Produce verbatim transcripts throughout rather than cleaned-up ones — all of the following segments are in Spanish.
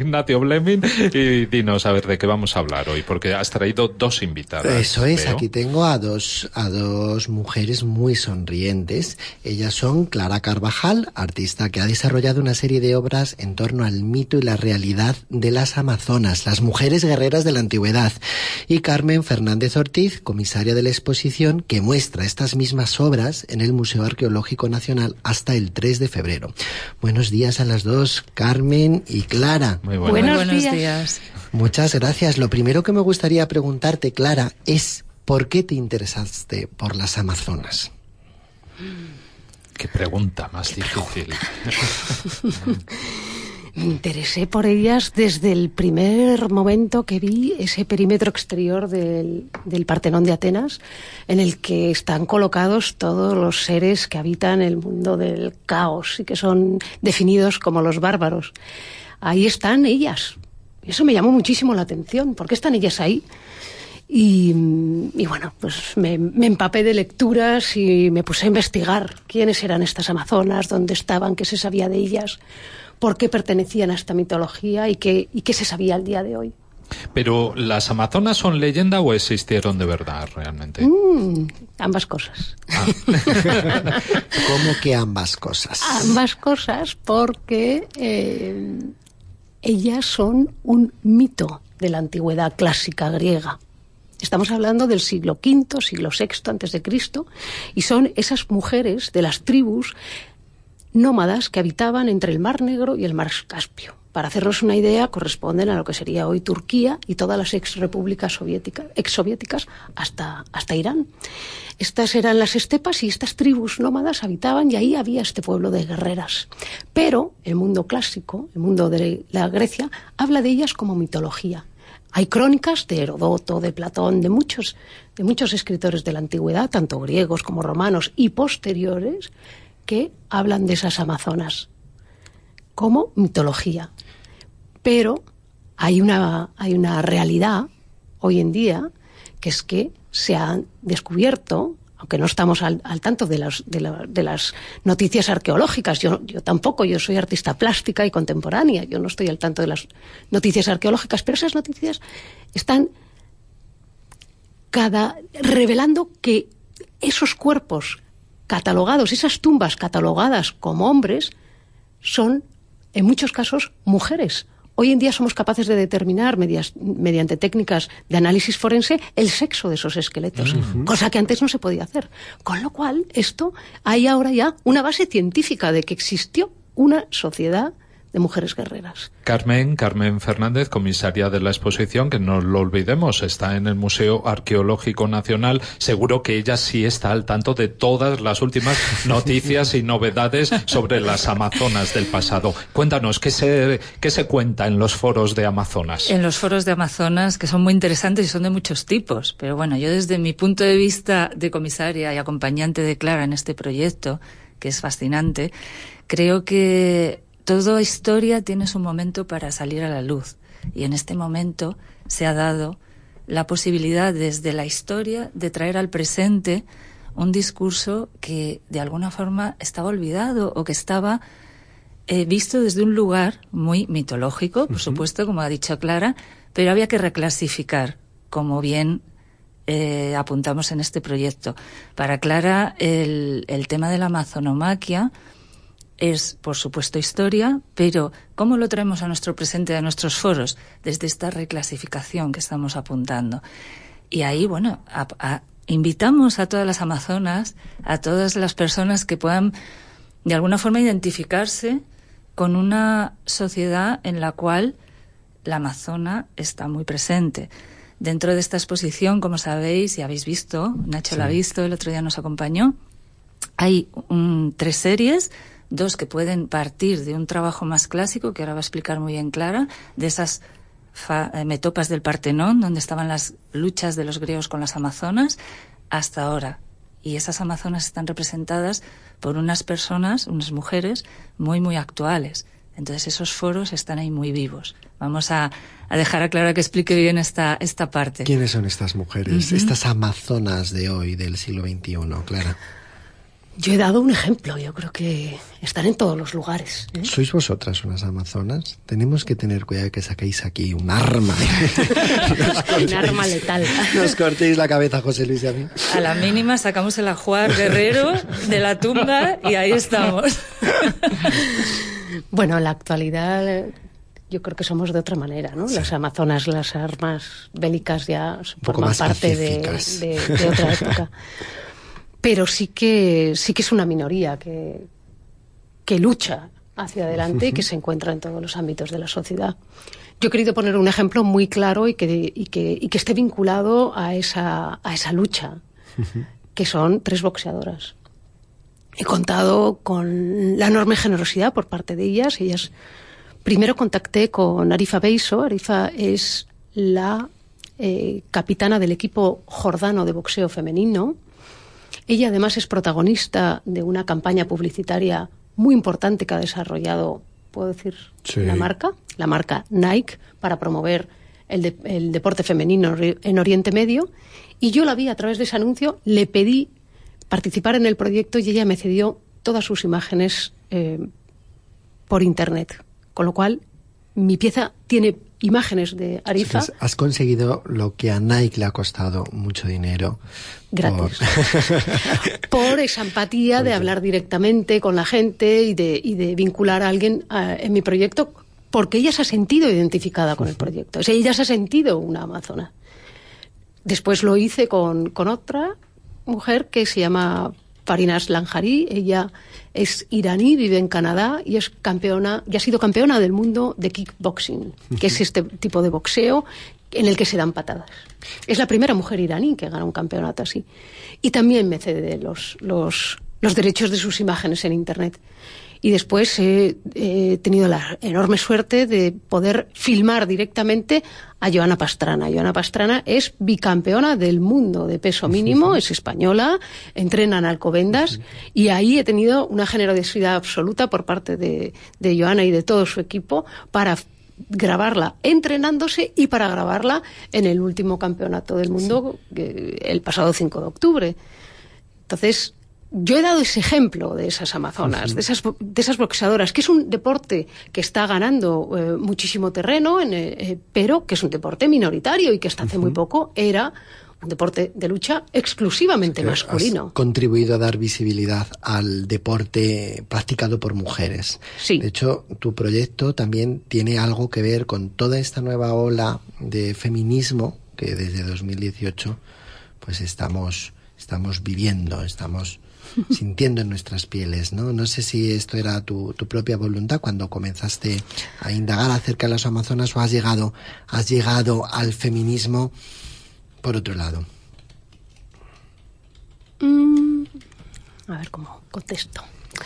Ignacio Bleming, y dinos a ver de qué vamos a hablar hoy, porque has traído dos invitadas. Eso es, veo. aquí tengo a dos, a dos mujeres muy sonrientes. Ellas son Clara Carvajal, artista que ha desarrollado una serie de obras en torno al mito y la realidad de las amazonas, las mujeres guerreras de la antigüedad, y Carmen Fernández Ortiz, comisaria de la exposición, que muestra estas mismas obras en el Museo Arqueológico Nacional hasta el tres de febrero. Buenos días a las dos, Carmen y Clara. Muy buenas. Buenos, Buenos días. Muchas gracias. Lo primero que me gustaría preguntarte, Clara, es ¿por qué te interesaste por las amazonas? Qué pregunta más Qué difícil. Pregunta. Me interesé por ellas desde el primer momento que vi ese perímetro exterior del, del Partenón de Atenas, en el que están colocados todos los seres que habitan el mundo del caos y que son definidos como los bárbaros. Ahí están ellas. Eso me llamó muchísimo la atención. ¿Por qué están ellas ahí? Y, y bueno, pues me, me empapé de lecturas y me puse a investigar quiénes eran estas amazonas, dónde estaban, qué se sabía de ellas, por qué pertenecían a esta mitología y qué, y qué se sabía al día de hoy. Pero, ¿las amazonas son leyenda o existieron de verdad realmente? Mm, ambas cosas. Ah. ¿Cómo que ambas cosas? Ambas cosas porque eh, ellas son un mito de la antigüedad clásica griega. Estamos hablando del siglo quinto, siglo sexto antes de Cristo, y son esas mujeres de las tribus nómadas que habitaban entre el Mar Negro y el Mar Caspio. Para hacernos una idea, corresponden a lo que sería hoy Turquía y todas las ex-repúblicas soviéticas, ex-soviéticas hasta, hasta Irán. Estas eran las estepas y estas tribus nómadas habitaban y ahí había este pueblo de guerreras. Pero el mundo clásico, el mundo de la Grecia, habla de ellas como mitología. Hay crónicas de Herodoto, de Platón, de muchos, de muchos escritores de la antigüedad, tanto griegos como romanos y posteriores, que hablan de esas amazonas como mitología. Pero hay una, hay una realidad hoy en día, que es que se han descubierto, aunque no estamos al, al tanto de las, de, la, de las noticias arqueológicas, yo, yo tampoco, yo soy artista plástica y contemporánea, yo no estoy al tanto de las noticias arqueológicas, pero esas noticias están cada revelando que esos cuerpos catalogados, esas tumbas catalogadas como hombres, son en muchos casos mujeres. Hoy en día somos capaces de determinar medias, mediante técnicas de análisis forense el sexo de esos esqueletos, uh-huh. cosa que antes no se podía hacer. Con lo cual, esto hay ahora ya una base científica de que existió una sociedad de mujeres guerreras. Carmen, Carmen Fernández, comisaria de la exposición, que no lo olvidemos, está en el Museo Arqueológico Nacional. Seguro que ella sí está al tanto de todas las últimas noticias y novedades sobre las amazonas del pasado. Cuéntanos, ¿qué se, qué se cuenta en los foros de Amazonas? En los foros de Amazonas, que son muy interesantes y son de muchos tipos. Pero bueno, yo desde mi punto de vista de comisaria y acompañante de Clara en este proyecto, que es fascinante, creo que toda historia tiene su momento para salir a la luz, y en este momento se ha dado la posibilidad desde la historia de traer al presente un discurso que de alguna forma estaba olvidado o que estaba eh, visto desde un lugar muy mitológico, por uh-huh. supuesto, como ha dicho Clara, pero había que reclasificar, como bien eh, apuntamos en este proyecto. Para Clara, el, el tema de la amazonomaquia es, por supuesto, historia, pero ¿cómo lo traemos a nuestro presente, a nuestros foros? Desde esta reclasificación que estamos apuntando. Y ahí, bueno, a, a, invitamos a todas las amazonas, a todas las personas que puedan, de alguna forma, identificarse con una sociedad en la cual la amazona está muy presente. Dentro de esta exposición, como sabéis y habéis visto, Nacho sí. la ha visto, el otro día nos acompañó, hay un, tres series, dos que pueden partir de un trabajo más clásico, que ahora va a explicar muy bien Clara, de esas fa- metopas del Partenón, donde estaban las luchas de los griegos con las amazonas, hasta ahora. Y esas amazonas están representadas por unas personas, unas mujeres, muy, muy actuales. Entonces esos foros están ahí muy vivos. Vamos a, a dejar a Clara que explique bien esta, esta parte. ¿Quiénes son estas mujeres, uh-huh. estas amazonas de hoy, del siglo veintiuno, Clara? Yo he dado un ejemplo, yo creo que están en todos los lugares, ¿eh? ¿Sois vosotras unas amazonas? Tenemos que tener cuidado que saquéis aquí un arma. Un arma letal. Nos cortéis la cabeza, José Luis y a mí. A la mínima sacamos el ajuar guerrero de la tumba y ahí estamos. Bueno, en la actualidad yo creo que somos de otra manera, ¿no? Sí. Las amazonas, las armas bélicas ya forman parte de, de, de otra época. Pero sí que sí que es una minoría que, que lucha hacia adelante y que se encuentra en todos los ámbitos de la sociedad. Yo he querido poner un ejemplo muy claro y que, y que, y que esté vinculado a esa, a esa lucha, que son tres boxeadoras. He contado con la enorme generosidad por parte de ellas. Ellas primero contacté con Arifa Beiso. Arifa es la eh, capitana del equipo jordano de boxeo femenino. Ella además es protagonista de una campaña publicitaria muy importante que ha desarrollado, ¿puedo decir sí. la marca? La marca Nike, para promover el, de, el deporte femenino en Oriente Medio. Y yo la vi a través de ese anuncio, le pedí participar en el proyecto y ella me cedió todas sus imágenes eh, por internet. Con lo cual, mi pieza tiene imágenes de Arifa. Sí, has conseguido lo que a Nike le ha costado mucho dinero. Gratis. Por, por esa empatía por de eso. Hablar directamente con la gente y de, y de vincular a alguien a, en mi proyecto, porque ella se ha sentido identificada con el proyecto. O sea, ella se ha sentido una amazona. Después lo hice con, con otra mujer que se llama Farinas Lanjari. Ella es iraní, vive en Canadá y es campeona, y ha sido campeona del mundo de kickboxing, que es este tipo de boxeo en el que se dan patadas. Es la primera mujer iraní que gana un campeonato así. Y también me cede los, los, los derechos de sus imágenes en internet. Y después he, he tenido la enorme suerte de poder filmar directamente a Joana Pastrana. Joana Pastrana es bicampeona del mundo de peso mínimo, es española, entrena en Alcobendas, y ahí he tenido una generosidad absoluta por parte de, de Joana y de todo su equipo para grabarla entrenándose y para grabarla en el último campeonato del mundo el pasado cinco de octubre. Entonces, yo he dado ese ejemplo de esas amazonas, uh-huh. de esas de esas boxeadoras, que es un deporte que está ganando eh, muchísimo terreno, en, eh, pero que es un deporte minoritario y que hasta hace uh-huh. muy poco era un deporte de lucha exclusivamente que masculino. Has contribuido a dar visibilidad al deporte practicado por mujeres. Sí. De hecho, tu proyecto también tiene algo que ver con toda esta nueva ola de feminismo que desde dos mil dieciocho pues estamos estamos viviendo, estamos sintiendo en nuestras pieles, ¿no? No sé si esto era tu, tu propia voluntad cuando comenzaste a indagar acerca de las amazonas o has llegado, has llegado al feminismo por otro lado. Mm, a ver cómo contesto.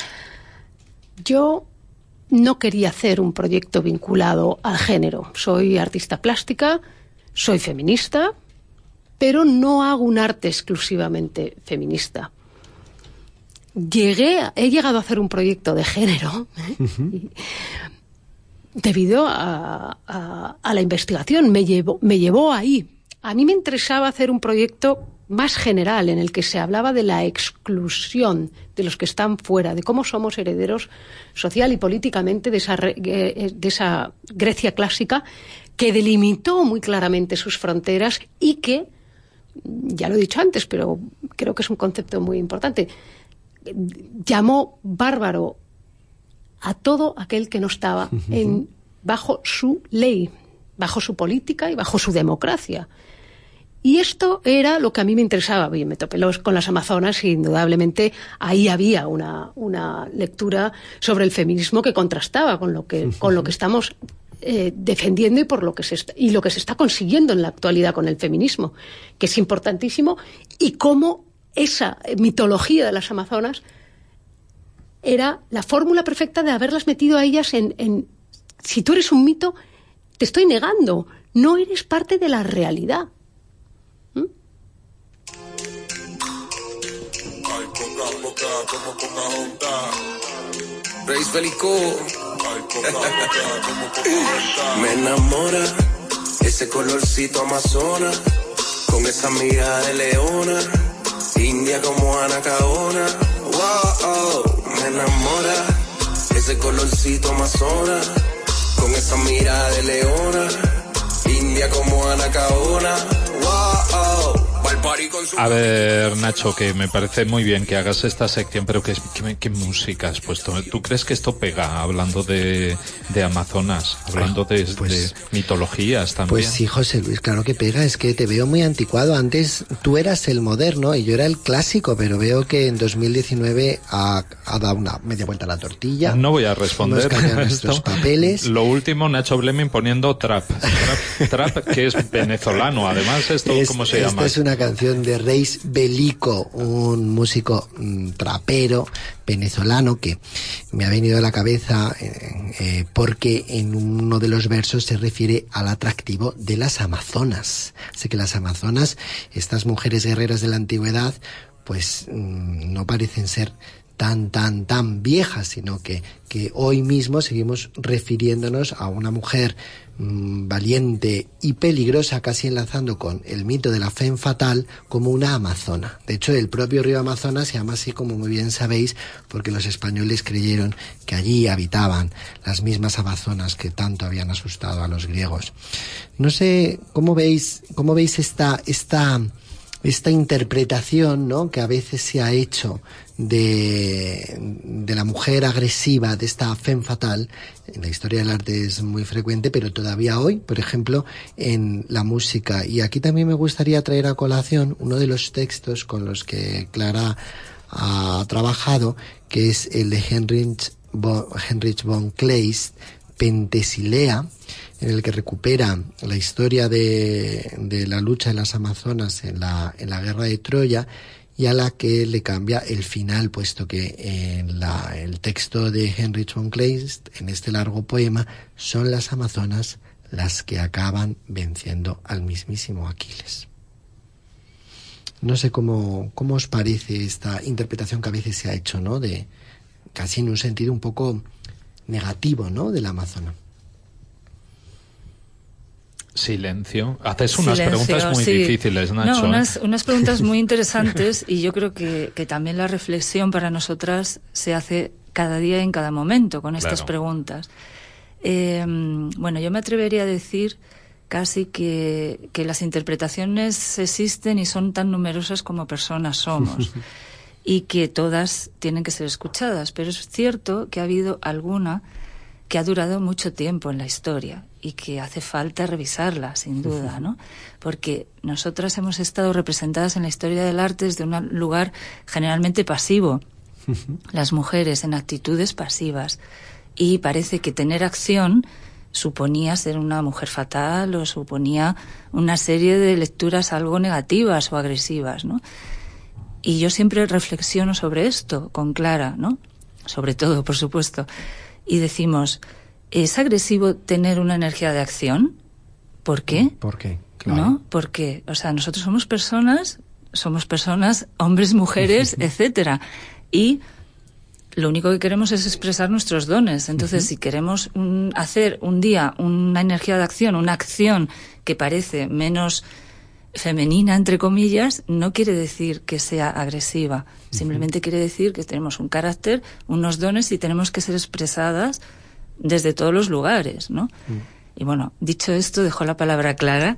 Yo no quería hacer un proyecto vinculado al género. Soy artista plástica, soy feminista, pero no hago un arte exclusivamente feminista. Llegué, he llegado a hacer un proyecto de género ¿eh? uh-huh. debido a, a, a la investigación, me llevó, me llevó ahí. A mí me interesaba hacer un proyecto más general en el que se hablaba de la exclusión de los que están fuera, de cómo somos herederos social y políticamente de esa, de esa Grecia clásica que delimitó muy claramente sus fronteras y que, ya lo he dicho antes, pero creo que es un concepto muy importante, llamó bárbaro a todo aquel que no estaba en, bajo su ley, bajo su política y bajo su democracia. Y esto era lo que a mí me interesaba. Bien, me topé los, con las amazonas y indudablemente ahí había una, una lectura sobre el feminismo que contrastaba con lo que, con lo que estamos eh, defendiendo y, por lo que se está, y lo que se está consiguiendo en la actualidad con el feminismo, que es importantísimo, y cómo esa mitología de las amazonas era la fórmula perfecta de haberlas metido a ellas en, en... Si tú eres un mito, te estoy negando. No eres parte de la realidad. ¿Mm? Ay, poca, poca, como Pocahontas. Reis Bélico. Ay, poca, poca, como Pocahontas. Me enamora ese colorcito amazona, con esa mirada de leona, india como Anacaona. Wow. Wow, me enamora ese colorcito amazona, con esa mirada de leona, india como Anacaona. Wow. A ver, Nacho, que me parece muy bien que hagas esta sección, pero ¿qué, qué, qué música has puesto? ¿Tú crees que esto pega, hablando de, de Amazonas, hablando de, pues, de mitologías también? Pues sí, José Luis, claro que pega, es que te veo muy anticuado. Antes tú eras el moderno y yo era el clásico, pero veo que en dos mil diecinueve ha, ha dado una media vuelta a la tortilla. No voy a responder. Hemos cambiado nuestros papeles. Lo último, Nacho Bleming poniendo trap. Trap, trap que es venezolano, además, ¿esto es, cómo se esta llama? Es una canción de Reis Belico, un músico mmm, trapero venezolano que me ha venido a la cabeza eh, eh, porque en uno de los versos se refiere al atractivo de las amazonas. Así que las amazonas, estas mujeres guerreras de la antigüedad, pues mmm, no parecen ser tan, tan, tan viejas, sino que, que hoy mismo seguimos refiriéndonos a una mujer mmm, valiente y peligrosa, casi enlazando con el mito de la femme fatale, como una amazona. De hecho, el propio río Amazonas se llama así, como muy bien sabéis, porque los españoles creyeron que allí habitaban las mismas amazonas que tanto habían asustado a los griegos. No sé, ¿cómo veis, cómo veis esta, esta, esta interpretación, ¿no?, que a veces se ha hecho de, de la mujer agresiva, de esta femme fatale? En la historia del arte es muy frecuente, pero todavía hoy, por ejemplo, en la música. Y aquí también me gustaría traer a colación uno de los textos con los que Clara ha trabajado, que es el de Heinrich von, Heinrich von Kleist, Pentesilea, en el que recupera la historia de, de la lucha de las amazonas en la, en la guerra de Troya, y a la que le cambia el final, puesto que en la, el texto de Heinrich von Kleist, en este largo poema, son las amazonas las que acaban venciendo al mismísimo Aquiles. No sé cómo, cómo os parece esta interpretación que a veces se ha hecho, ¿no?, de casi en un sentido un poco negativo, ¿no?, de la amazona. Silencio. Haces unas Silencio, preguntas muy sí. difíciles, Nacho. No, unas, ¿eh? unas preguntas muy interesantes, y yo creo que, que también la reflexión para nosotras se hace cada día y en cada momento con estas Claro. preguntas. Eh, bueno, yo me atrevería a decir casi que, que las interpretaciones existen y son tan numerosas como personas somos, y que todas tienen que ser escuchadas, pero es cierto que ha habido alguna que ha durado mucho tiempo en la historia y que hace falta revisarla, sin duda, ¿no? Porque nosotras hemos estado representadas en la historia del arte desde un lugar generalmente pasivo, las mujeres en actitudes pasivas, y parece que tener acción suponía ser una mujer fatal o suponía una serie de lecturas algo negativas o agresivas, ¿no? Y yo siempre reflexiono sobre esto con Clara, ¿no? Sobre todo, por supuesto. Y decimos, ¿es agresivo tener una energía de acción? ¿Por qué? ¿Por qué? Claro. ¿No? Porque, o sea, nosotros somos personas, somos personas, hombres, mujeres, etcétera. Y lo único que queremos es expresar nuestros dones. Entonces, uh-huh. si queremos un, hacer un día una energía de acción, una acción que parece menos femenina, entre comillas, no quiere decir que sea agresiva. Uh-huh. Simplemente quiere decir que tenemos un carácter, unos dones, y tenemos que ser expresadas desde todos los lugares, ¿no? Uh-huh. Y bueno, dicho esto, dejo la palabra a Clara.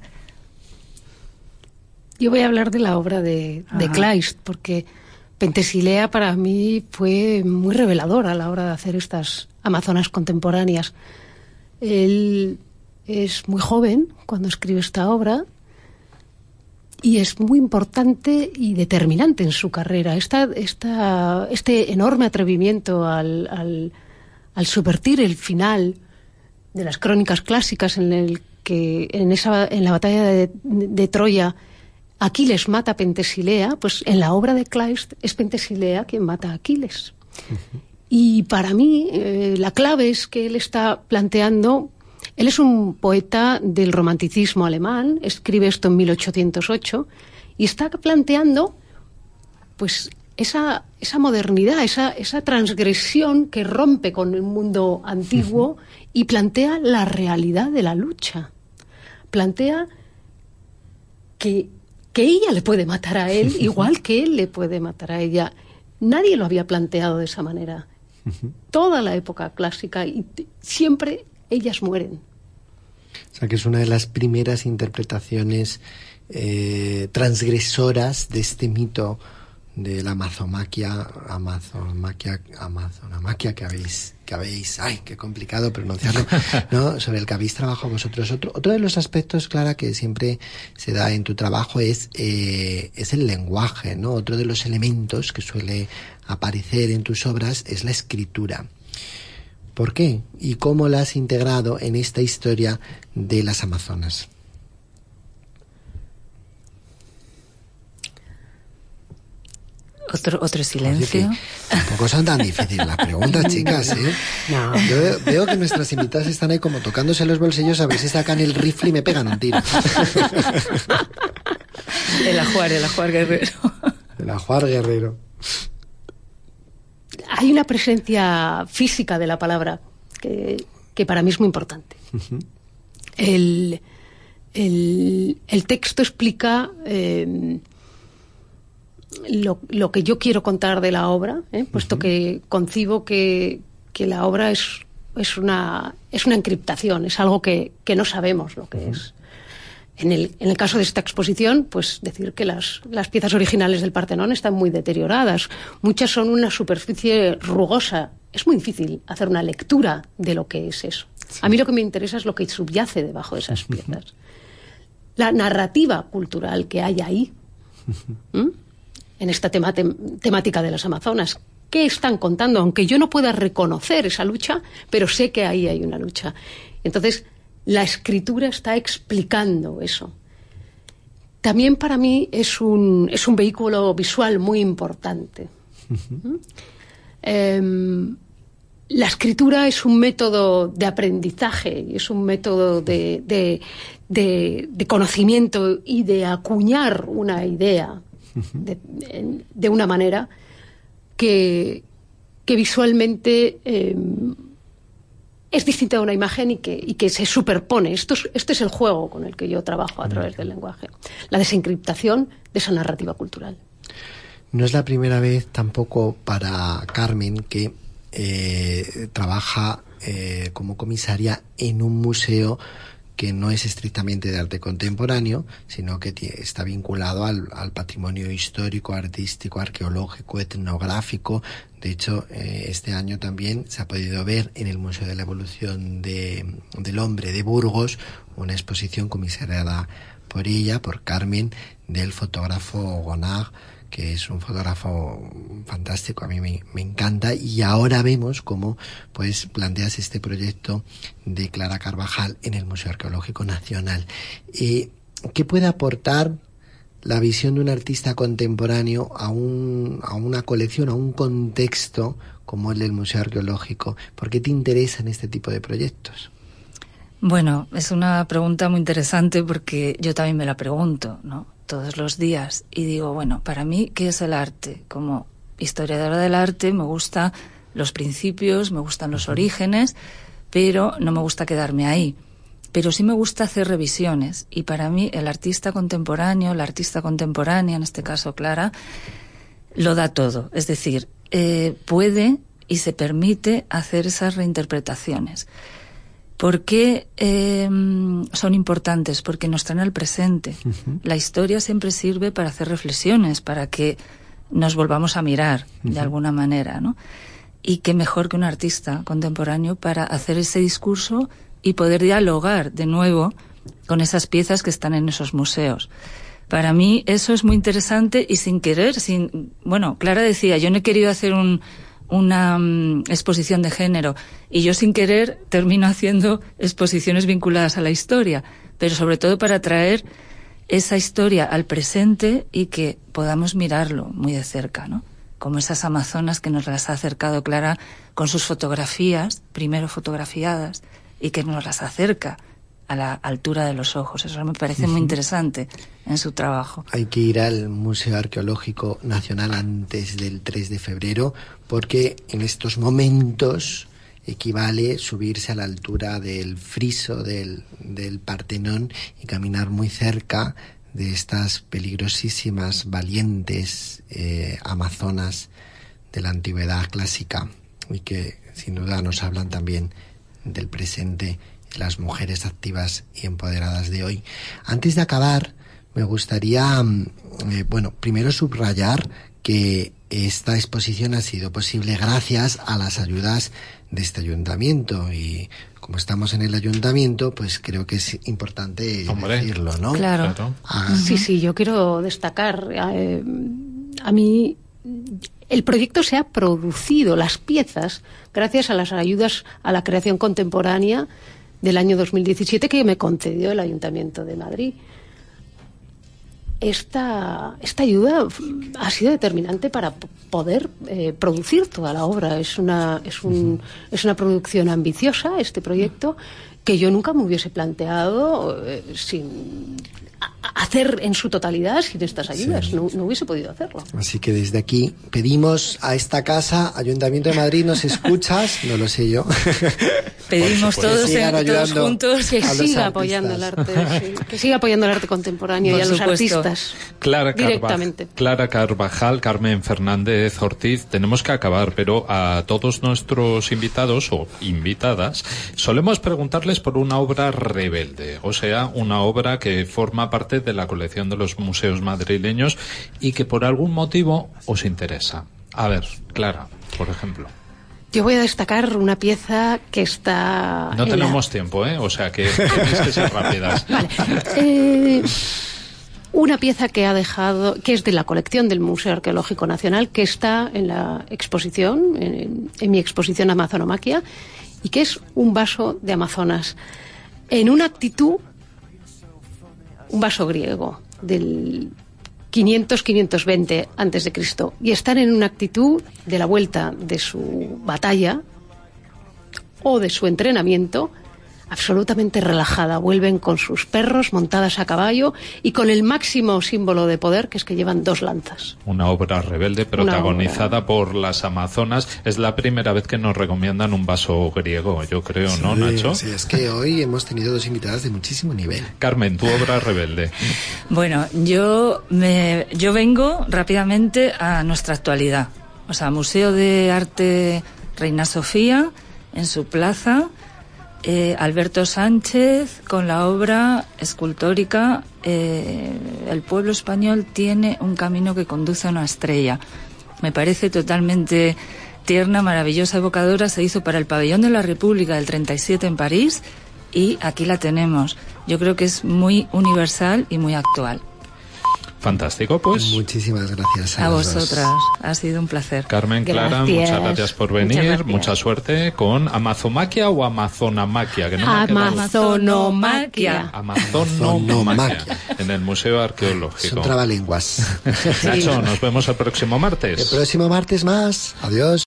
Yo voy a hablar de la obra de, de Kleist, porque Pentesilea para mí fue muy reveladora a la hora de hacer estas amazonas contemporáneas. Él es muy joven cuando escribe esta obra y es muy importante y determinante en su carrera. Esta, esta, este enorme atrevimiento al, al, al subvertir el final de las crónicas clásicas, en el que en, esa, en la batalla de, de, de Troya Aquiles mata a Pentesilea, pues en la obra de Kleist es Pentesilea quien mata a Aquiles. Uh-huh. Y para mí eh, la clave es que él está planteando, él es un poeta del romanticismo alemán, escribe esto en mil ochocientos ocho, y está planteando pues esa, esa modernidad, esa, esa transgresión que rompe con el mundo antiguo uh-huh. y plantea la realidad de la lucha. Plantea que que ella le puede matar a él igual que él le puede matar a ella. nadie lo había planteado de esa manera. Uh-huh. Toda la época clásica, y t- siempre ellas mueren. O sea, que es una de las primeras interpretaciones eh, transgresoras de este mito de la amazomaquia, amazomaquia, amazomaquia que habéis, que habéis, ay, qué complicado pronunciarlo, ¿no? Sobre el que habéis trabajado vosotros. Otro, otro de los aspectos, Clara, que siempre se da en tu trabajo es, eh, es el lenguaje, ¿no? Otro de los elementos que suele aparecer en tus obras es la escritura. ¿Por qué? ¿Y cómo la has integrado en esta historia de las Amazonas? Otro, otro silencio. Tampoco son tan difíciles las preguntas, chicas, ¿eh? No. Yo veo, veo que nuestras invitadas están ahí como tocándose los bolsillos a ver si sacan el rifle y me pegan un tiro. El ajuar, el ajuar guerrero. El ajuar guerrero. Hay una presencia física de la palabra que, que para mí es muy importante. Uh-huh. El, el, el texto explica eh, lo, lo que yo quiero contar de la obra, ¿eh? puesto uh-huh. que concibo que, que la obra es, es, una, es una encriptación, es algo que, que no sabemos lo que uh-huh. es. En el, en el caso de esta exposición, pues decir que las, las piezas originales del Partenón están muy deterioradas. Muchas son una superficie rugosa. Es muy difícil hacer una lectura de lo que es eso. Sí. A mí lo que me interesa es lo que subyace debajo de esas piezas. La narrativa cultural que hay ahí, ¿m? en esta tema, tem, temática de las Amazonas. ¿Qué están contando? Aunque yo no pueda reconocer esa lucha, pero sé que ahí hay una lucha. Entonces, la escritura está explicando eso. También para mí es un, es un vehículo visual muy importante. Uh-huh. Eh, la escritura es un método de aprendizaje, es un método de, de, de, de conocimiento y de acuñar una idea uh-huh. de, de una manera que, que visualmente eh, es distinta de una imagen y que, y que se superpone. Esto es, este es el juego con el que yo trabajo a través del lenguaje. La desencriptación de esa narrativa cultural. No es la primera vez tampoco para Carmen que eh, trabaja eh, como comisaria en un museo que no es estrictamente de arte contemporáneo, sino que t- está vinculado al, al patrimonio histórico, artístico, arqueológico, etnográfico. De hecho, eh, este año también se ha podido ver en el Museo de la Evolución de, del Hombre de Burgos una exposición comisariada por ella, por Carmen, del fotógrafo Gonard, que es un fotógrafo fantástico, a mí me, me encanta, y ahora vemos cómo pues planteas este proyecto de Clara Carvajal en el Museo Arqueológico Nacional. Eh, ¿Qué puede aportar la visión de un artista contemporáneo a, un, a una colección, a un contexto como el del Museo Arqueológico? ¿Por qué te interesan este tipo de proyectos? Bueno, es una pregunta muy interesante porque yo también me la pregunto, ¿no? Todos los días, y digo, bueno, para mí, ¿qué es el arte? Como historiadora del arte me gustan los principios, me gustan los orígenes, pero no me gusta quedarme ahí. Pero sí me gusta hacer revisiones, y para mí el artista contemporáneo, la artista contemporánea, en este caso Clara, lo da todo. Es decir, eh, puede y se permite hacer esas reinterpretaciones. ¿Por qué eh, son importantes? Porque nos traen al presente. Uh-huh. La historia siempre sirve para hacer reflexiones, para que nos volvamos a mirar uh-huh. de alguna manera, ¿no? Y qué mejor que un artista contemporáneo para hacer ese discurso y poder dialogar de nuevo con esas piezas que están en esos museos. Para mí eso es muy interesante y sin querer, sin, bueno, Clara decía, yo no he querido hacer un una um, exposición de género, y yo sin querer termino haciendo exposiciones vinculadas a la historia, pero sobre todo para traer esa historia al presente y que podamos mirarlo muy de cerca, ¿no? Como esas amazonas que nos las ha acercado Clara con sus fotografías, primero fotografiadas, y que nos las acerca a la altura de los ojos. Eso me parece muy interesante en su trabajo. Hay que ir al Museo Arqueológico Nacional antes del tres de febrero, porque en estos momentos equivale subirse a la altura del friso del, del Partenón y caminar muy cerca de estas peligrosísimas, valientes eh, amazonas de la antigüedad clásica y que sin duda nos hablan también del presente, las mujeres activas y empoderadas de hoy. Antes de acabar, me gustaría, eh, bueno, primero subrayar que esta exposición ha sido posible gracias a las ayudas de este ayuntamiento, y como estamos en el ayuntamiento, pues creo que es importante Hombre, decirlo, ¿no? Claro. Ah. Sí, sí, yo quiero destacar, eh, a mí el proyecto se ha producido, las piezas, gracias a las ayudas a la creación contemporánea del año dos mil diecisiete que me concedió el Ayuntamiento de Madrid. Esta, esta ayuda ha sido determinante para poder eh, producir toda la obra. Es una, es, un, es una producción ambiciosa, este proyecto, que yo nunca me hubiese planteado eh, sin hacer en su totalidad sin estas ayudas. Sí. No, no hubiese podido hacerlo. Así que desde aquí pedimos a esta casa, Ayuntamiento de Madrid, ¿nos escuchas? No lo sé yo. Pedimos todos, en, todos juntos que siga apoyando el arte, sí, que siga apoyando el arte contemporáneo Por y a los supuesto. artistas Clara directamente. Carvajal, Clara Carvajal, Carmen Fernández Ortiz, tenemos que acabar, pero a todos nuestros invitados o invitadas solemos preguntarles por una obra rebelde, o sea, una obra que forma parte de la colección de los museos madrileños y que por algún motivo os interesa. A ver, Clara, por ejemplo. Yo voy a destacar una pieza que está... No tenemos la... tiempo, ¿eh? O sea, que tenéis que ser rápidas. Vale. Eh, una pieza que ha dejado, que es de la colección del Museo Arqueológico Nacional, que está en la exposición, en, en mi exposición Amazonomaquia, y que es un vaso de Amazonas, en una actitud, un vaso griego, del quinientos a quinientos veinte antes de Cristo, y están en una actitud de la vuelta de su batalla o de su entrenamiento absolutamente relajada. Vuelven con sus perros montadas a caballo y con el máximo símbolo de poder, que es que llevan dos lanzas. Una obra rebelde protagonizada obra. por las Amazonas. Es la primera vez que nos recomiendan un vaso griego, yo creo, sí, ¿no, Nacho? Sí, es que hoy hemos tenido dos invitadas de muchísimo nivel. Carmen, tu obra rebelde. Bueno, yo me, yo vengo rápidamente a nuestra actualidad. O sea, Museo de Arte Reina Sofía, en su plaza, Eh, Alberto Sánchez con la obra escultórica eh, El pueblo español tiene un camino que conduce a una estrella. Me parece totalmente tierna, maravillosa, evocadora. Se hizo para el Pabellón de la República del treinta y siete en París y aquí la tenemos. Yo creo que es muy universal y muy actual. Fantástico, pues. Muchísimas gracias a, a vosotras. Dos. Ha sido un placer. Carmen, Clara, gracias. Muchas gracias por venir. Mucha suerte con Amazomaquia o Amazonamaquia. Que no Amazonomaquia. Amazonomaquia. En el Museo Arqueológico. Son trabalenguas. Nacho, nos vemos el próximo martes. El próximo martes más. Adiós.